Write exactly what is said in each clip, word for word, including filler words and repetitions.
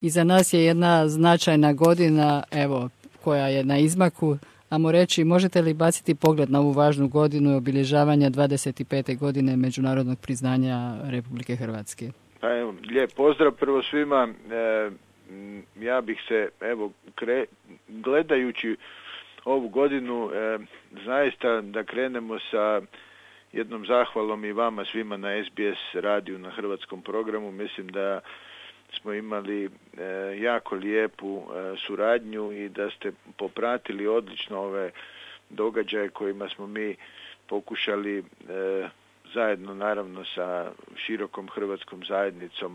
Iza nas je jedna značajna godina, evo, koja je na izmaku. Amo reći, možete li baciti pogled na ovu važnu godinu obilježavanja dvadeset pete godine međunarodnog priznanja Republike Hrvatske? Pa evo, lijep pozdrav prvo svima. E, ja bih se, evo, kre, gledajući ovu godinu, e, zaista da krenemo sa jednom zahvalom i vama svima na S B S radiju, na hrvatskom programu. Mislim da smo imali e, jako lijepu e, suradnju i da ste popratili odlično ove događaje kojima smo mi pokušali e, zajedno naravno sa širokom hrvatskom zajednicom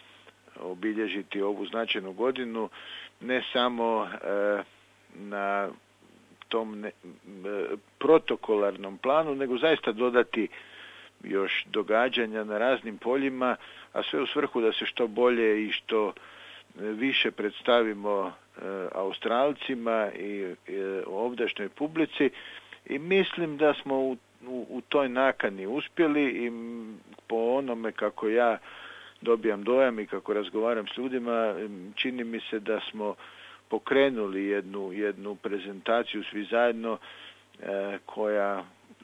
obilježiti ovu značajnu godinu, ne samo e, na tom ne, e, protokolarnom planu, nego zaista dodati još događanja na raznim poljima, a sve u svrhu da se što bolje i što više predstavimo e, Australcima i e, ovdašnjoj publici, i mislim da smo u, u, u toj nakani uspjeli, i po onome kako ja dobijam dojam i kako razgovaram s ljudima, čini mi se da smo pokrenuli jednu, jednu prezentaciju svi zajedno e, koja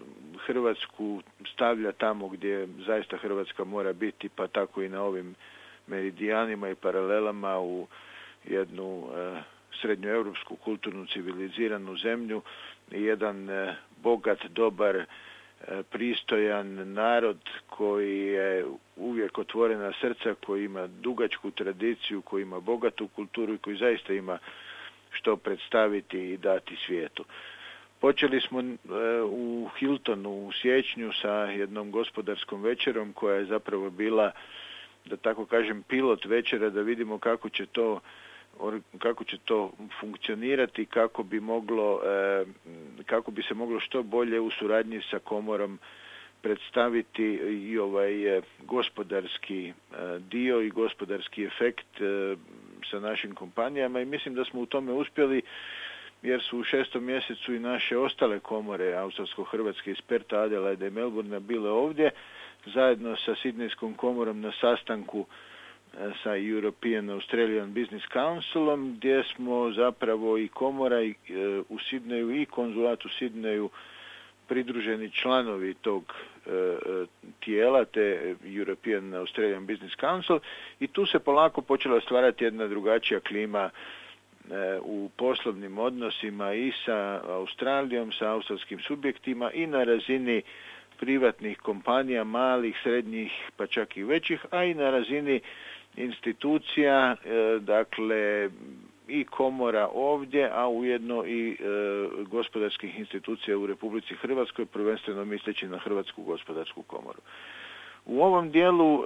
Hrvatsku stavlja tamo gdje zaista Hrvatska mora biti, pa tako i na ovim meridijanima i paralelama u jednu e, srednjoeuropsku kulturnu civiliziranu zemlju, jedan e, bogat, dobar, e, pristojan narod koji je uvijek otvorena srca, koji ima dugačku tradiciju, koji ima bogatu kulturu i koji zaista ima što predstaviti i dati svijetu. Počeli smo e, u Hiltonu u siječnju sa jednom gospodarskom večerom koja je zapravo bila, da tako kažem, pilot večera, da vidimo kako će to, kako će to funkcionirati, kako bi moglo, e, kako bi se moglo što bolje u suradnji sa komorom predstaviti i ovaj e, gospodarski e, dio i gospodarski efekt e, sa našim kompanijama, i mislim da smo u tome uspjeli, jer su u šestom mjesecu i naše ostale komore, australsko-hrvatske iz Perta, Adelaide i Melbourne, bile ovdje, zajedno sa Sidnejskom komorom na sastanku sa European Australian Business Councilom, gdje smo zapravo i komora i, e, u Sidneju i konzulat u Sidneju pridruženi članovi tog e, tijela, te European Australian Business Council, i tu se polako počela stvarati jedna drugačija klima u poslovnim odnosima i sa Australijom, sa australskim subjektima i na razini privatnih kompanija, malih, srednjih, pa čak i većih, a i na razini institucija, dakle i komora ovdje, a ujedno i gospodarskih institucija u Republici Hrvatskoj, prvenstveno misleći na Hrvatsku gospodarsku komoru. U ovom dijelu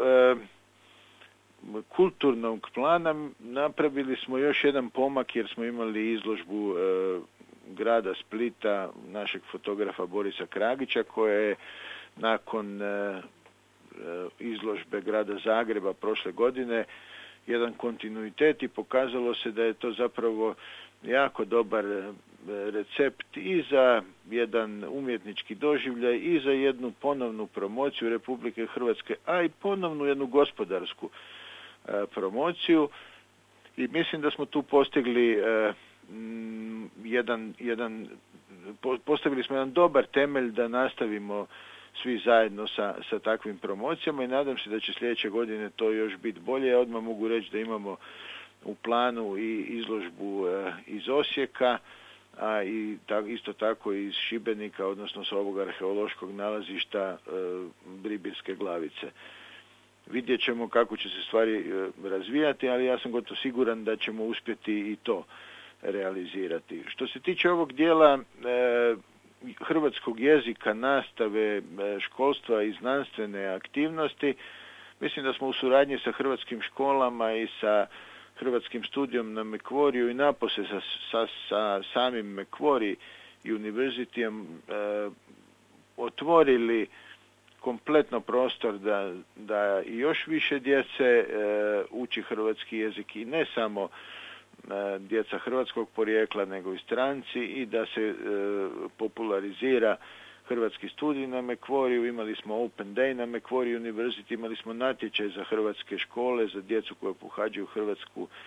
kulturnog plana napravili smo još jedan pomak, jer smo imali izložbu e, grada Splita, našeg fotografa Borisa Kragića, koja je nakon e, izložbe grada Zagreba prošle godine jedan kontinuitet, i pokazalo se da je to zapravo jako dobar recept i za jedan umjetnički doživljaj i za jednu ponovnu promociju Republike Hrvatske, a i ponovnu jednu gospodarsku promociju, i mislim da smo tu postigli uh, jedan, jedan, postavili smo jedan dobar temelj da nastavimo svi zajedno sa, sa takvim promocijama, i nadam se da će sljedeće godine to još biti bolje. Ja odmah mogu reći da imamo u planu i izložbu uh, iz Osijeka, a i ta, isto tako iz Šibenika, odnosno sa ovog arheološkog nalazišta uh, Bribirske glavice. Vidjet ćemo kako će se stvari razvijati, ali ja sam gotovo siguran da ćemo uspjeti i to realizirati. Što se tiče ovog dijela e, hrvatskog jezika, nastave, školstva i znanstvene aktivnosti, mislim da smo u suradnji sa hrvatskim školama i sa hrvatskim studijom na Macquarieju i napose sa, sa, sa samim Macquarie Universityjem e, otvorili kompletno prostor da, da još više djece e, uči hrvatski jezik, i ne samo e, djeca hrvatskog porijekla, nego i stranci, i da se e, popularizira hrvatski studij na Macquarieu. Imali smo Open Day na Macquarie University, imali smo natječaj za hrvatske škole, za djecu koje pohađaju hrvatsku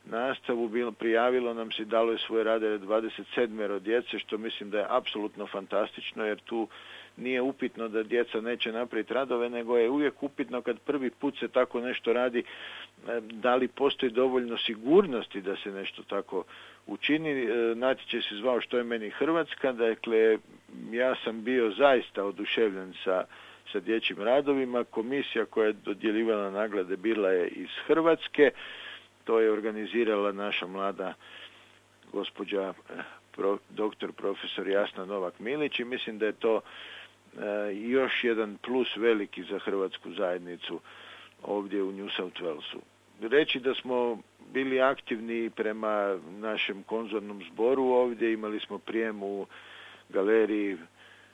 nastavu, bilo, prijavilo nam se, dalo je svoje radare dvadeset sedam djece, što mislim da je apsolutno fantastično, jer tu nije upitno da djeca neće napraviti radove, nego je uvijek upitno kad prvi put se tako nešto radi, da li postoji dovoljno sigurnosti da se nešto tako učini. Natječaj se zvao Što je meni Hrvatska, dakle ja sam bio zaista oduševljen sa, sa dječjim radovima. Komisija koja je dodjelivala nagrade bila je iz Hrvatske, to je organizirala naša mlada gospođa pro, doktor profesor Jasna Novak-Milić i mislim da je to e, još jedan plus veliki za hrvatsku zajednicu ovdje u New South Walesu. Reći da smo bili aktivni prema našem konzornom zboru ovdje, imali smo prijem u galeriji e,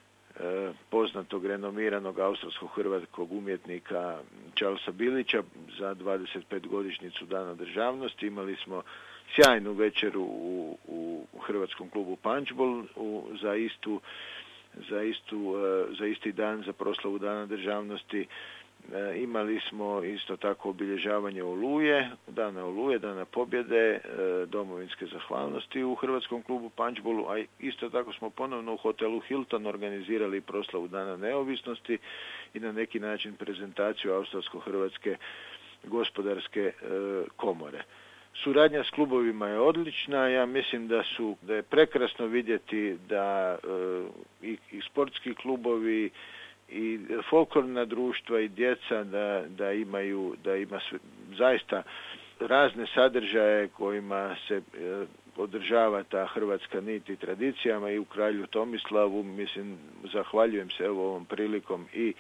poznatog, renomiranog australsko-hrvatskog umjetnika Charlesa Bilića za dvadeset pet godišnjicu Dana državnosti. Imali smo sjajnu večeru u, u, u Hrvatskom klubu Punchbowl u, za, istu, za, istu, e, za isti dan, za proslavu Dana državnosti. E, imali smo isto tako obilježavanje Oluje, Dana Oluje, Dana pobjede, e, domovinske zahvalnosti u Hrvatskom klubu Punchbowlu, a isto tako smo ponovno u hotelu Hilton organizirali proslavu Dana neovisnosti i na neki način prezentaciju Australsko-hrvatske gospodarske e, komore. Suradnja s klubovima je odlična, ja mislim da su da je prekrasno vidjeti da e, i, i sportski klubovi i folklorna društva i djeca da, da imaju da ima sve, zaista razne sadržaje kojima se e, održava ta hrvatska nit i tradicijama i u Kralju Tomislavu. Mislim, zahvaljujem se evo ovom prilikom i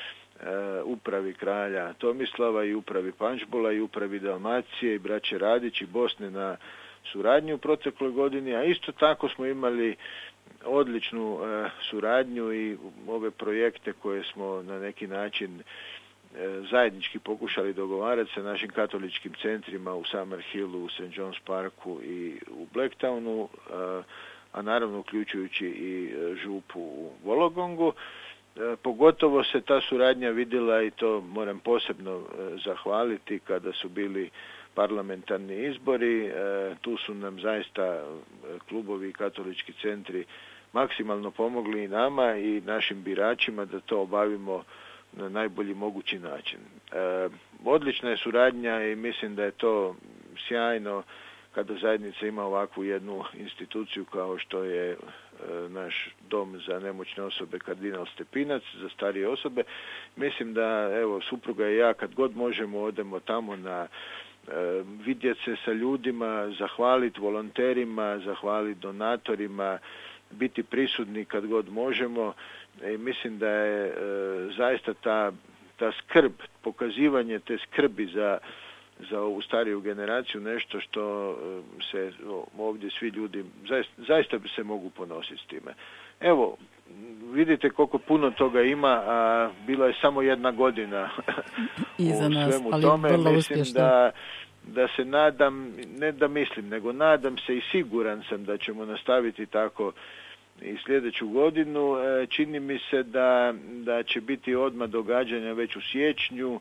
e, upravi Kralja Tomislava i upravi Punchbowla i upravi Dalmacije i braće Radić i Bosne na suradnju u protekloj godini, a isto tako smo imali odličnu e, suradnju i ove projekte koje smo na neki način e, zajednički pokušali dogovarati sa našim katoličkim centrima u Summerhillu, u Saint John's Parku i u Blacktownu, e, a naravno uključujući i e, župu u Wollongongu. E, pogotovo se ta suradnja vidjela i to moram posebno e, zahvaliti kada su bili parlamentarni izbori. E, tu su nam zaista klubovi i katolički centri maksimalno pomogli i nama i našim biračima da to obavimo na najbolji mogući način. E, odlična je suradnja i mislim da je to sjajno kada zajednica ima ovakvu jednu instituciju kao što je e, naš dom za nemoćne osobe Kardinal Stepinac, za starije osobe. Mislim da evo supruga i ja kad god možemo odemo tamo na e, vidjeti se sa ljudima, zahvaliti volonterima, zahvaliti donatorima, biti prisutni kad god možemo. I mislim da je e, zaista ta, ta skrb, pokazivanje te skrbi za za ovu stariju generaciju nešto što se ovdje svi ljudi zaista, zaista se mogu ponositi s time. Evo, vidite koliko puno toga ima, a bila je samo jedna godina I za u nas, svemu ali tome. vrlo Mislim uspješno. da, da se nadam, ne da mislim, nego nadam se i siguran sam da ćemo nastaviti tako i sljedeću godinu. Čini mi se da, da će biti odmah događanja već u siječnju.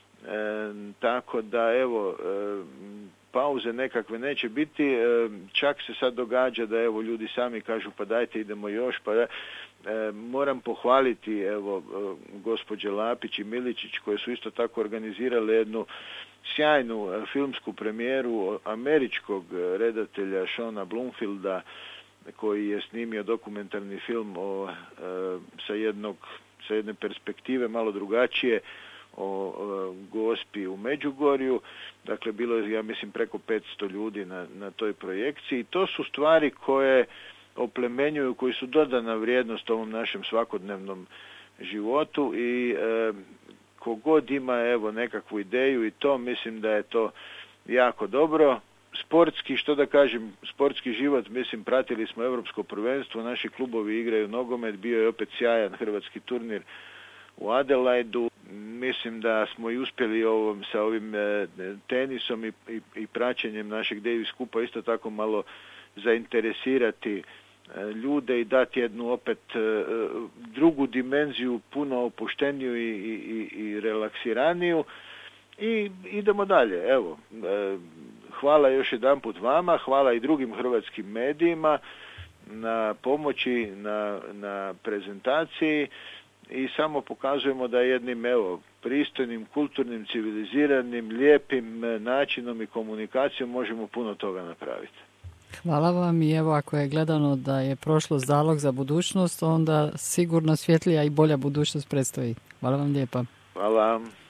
E, tako da evo e, pauze nekakve neće biti, e, čak se sad događa da evo ljudi sami kažu pa dajte idemo još, pa da, e, moram pohvaliti evo e, gospođe Lapić i Miličić koje su isto tako organizirale jednu sjajnu e, filmsku premijeru američkog redatelja Shona Bloomfielda koji je snimio dokumentarni film o, e, sa jednog sa jedne perspektive malo drugačije o, o Gospi u Međugorju. Dakle, bilo je, ja mislim, preko petsto ljudi na, na toj projekciji. To su stvari koje oplemenjuju, koji su dodana vrijednost ovom našem svakodnevnom životu i e, kogod ima evo nekakvu ideju i to, mislim da je to jako dobro. Sportski, što da kažem, sportski život, mislim, pratili smo Europsko prvenstvo, naši klubovi igraju nogomet, bio je opet sjajan hrvatski turnir u Adelaidu. Mislim da smo i uspjeli ovom, sa ovim e, tenisom i, i, i praćenjem našeg Davis Cupa isto tako malo zainteresirati e, ljude i dati jednu opet e, drugu dimenziju, puno opušteniju i, i, i relaksiraniju. I idemo dalje. Evo, e, hvala još jedanput vama, hvala i drugim hrvatskim medijima na pomoći, na, na prezentaciji i samo pokazujemo da jednim evo, pristojnim, kulturnim, civiliziranim, lijepim načinom i komunikacijom možemo puno toga napraviti. Hvala vam i evo ako je gledano da je prošlost zalog za budućnost, onda sigurno svjetlija i bolja budućnost predstoji. Hvala vam lijepa. Hvala.